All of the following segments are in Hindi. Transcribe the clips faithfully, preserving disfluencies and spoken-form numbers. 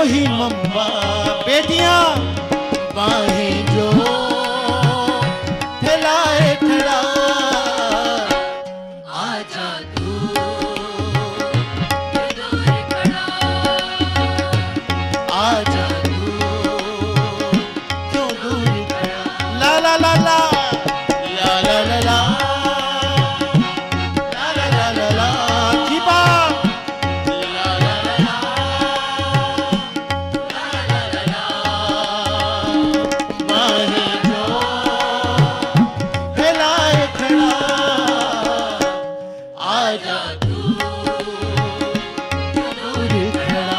वही मम्मा बेटियां बाहें जो फैलाए खड़ा आजा तू क्यों दूर खड़ा आजा तू क्यों दूर खड़ा ला ला ला ला ला ला ला ला ला ला ला ला ला दीपा ला ला ला ला ला ला ला बाहें जो फैलाए खड़ा आजा तू क्यों दूर खड़ा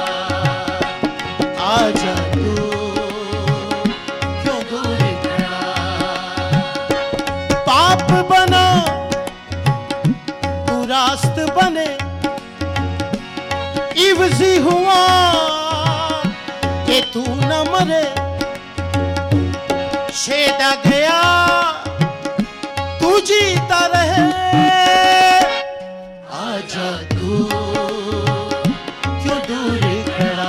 आजा तू क्यों दूर खड़ा पाप बना तू रास्त बने इवजी हुआ कि तू न मरे छेदा गया तू जीता रहे आजा तू क्यों दूर खड़ा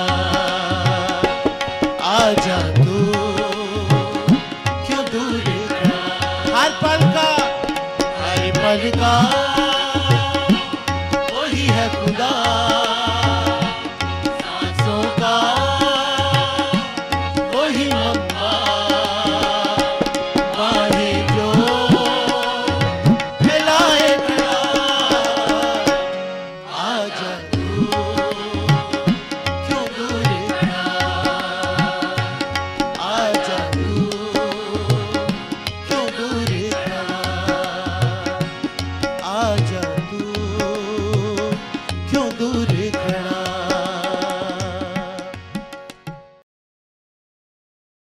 आजा तू क्यों दूर खड़ा हर पल का हर पल का